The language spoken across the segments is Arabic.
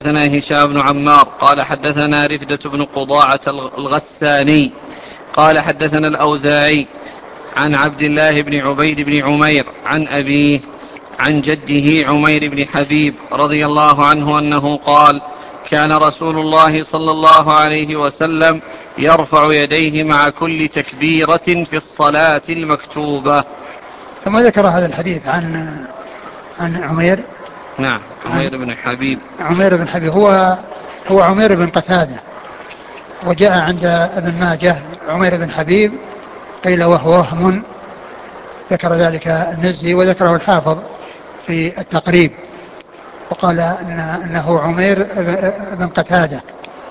حدثنا هشام بن عمار قال حدثنا رفدة بن قضاعة الغساني قال حدثنا الأوزاعي عن عبد الله بن عبيد بن عمير عن أبيه عن جده عمير بن حبيب رضي الله عنه أنه قال: كان رسول الله صلى الله عليه وسلم يرفع يديه مع كل تكبيرة في الصلاة المكتوبة. ثم ذكر هذا الحديث عن عمير. نعم، عن عمير بن حبيب. عمير بن حبيب هو عمير بن قتادة، وجاء عند ابن ماجه عمير بن حبيب قيل وهو وهم، ذكر ذلك المزي وذكره الحافظ في التقريب، وقال انه عمير بن قتادة،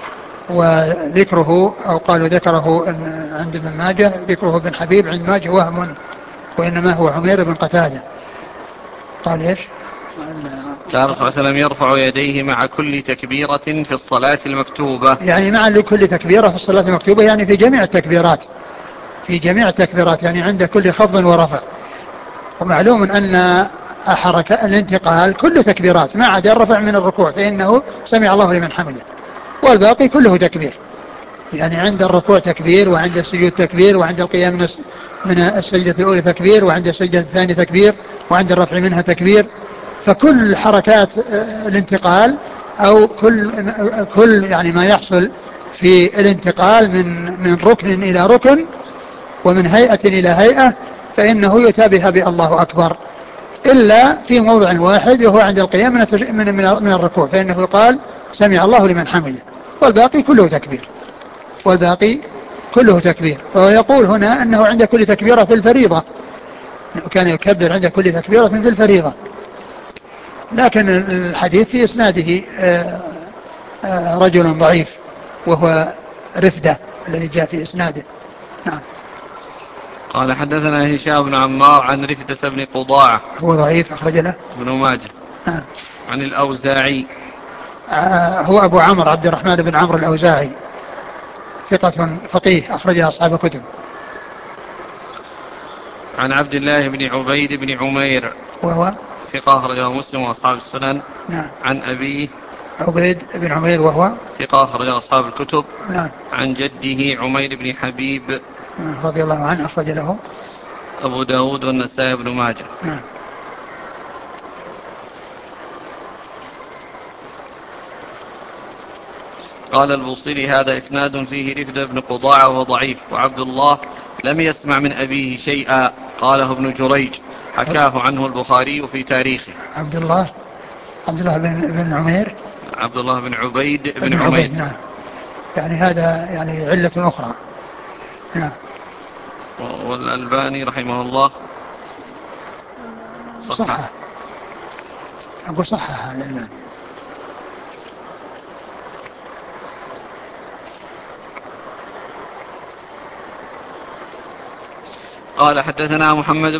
وذكره او قالوا ذكره عند ابن ماجه ذكره بن حبيب عند ماجه وهم، وانما هو عمير بن قتادة. قال ايش؟ كان الرسول صلى الله عليه وسلم يرفع يديه مع كل تكبيرة في الصلاة المكتوبة. يعني مع لكل تكبيرة في الصلاة المكتوبة، يعني في جميع التكبيرات، في جميع التكبيرات، يعني عند كل خفض ورفع. ومعلوم أن حركة الانتقال كله تكبيرات ما عدا الرفع من الركوع، فإنه سمع الله لمن حمده، والباقي كله تكبير. يعني عند الركوع تكبير، وعند السجود تكبير، وعند القيام من السجدة الأولى تكبير، وعند السجدة الثانية تكبير، وعند الرفع منها تكبير. فكل حركات الانتقال أو كل يعني ما يحصل في الانتقال من ركن إلى ركن ومن هيئة إلى هيئة فإنه يتابه بالله أكبر، إلا في موضع واحد وهو عند القيام من الركوع، فإنه قال سمع الله لمن حمده، والباقي كله تكبير، والباقي كله تكبير. فهو يقول هنا أنه عند كل تكبيرة في الفريضة، أنه كان يكبر عند كل تكبيرة في الفريضة. لكن الحديث في إسناده رجل ضعيف وهو رفدة الذي جاء في إسناده. نعم. قال حدثنا هشام بن عمار عن رفدة بن قضاعة، هو ضعيف أخرج له ابن ماجه. نعم. عن الأوزاعي، هو أبو عمرو عبد الرحمن بن عمرو الأوزاعي، ثقة فقيه أخرج أصحاب كتب. عن عبد الله بن عبيد بن عمير وهو ثقة أخرجه مسلم وأصحاب السنن. نعم. عن أبيه عبيد بن عمير وهو ثقة أخرجه أصحاب الكتب. نعم. عن جده عمير بن حبيب رضي الله عنه أخرج له أبو داود والنسائي بن ماجه. نعم. قال البوصيري: هذا إسناد فيه رفدة بن قضاعة وهو ضعيف، وعبد الله لم يسمع من أبيه شيئا. قاله ابن جريج، حكاه عنه البخاري في تاريخه. عبد الله بن عمير عبد الله بن عبيد بن بن عمير. عبيد نعم. يعني هذا يعني علة أخرى. نعم. والألباني رحمه الله صححه. صحة، أقول صحة هذا الآن. قال حدثنا محمد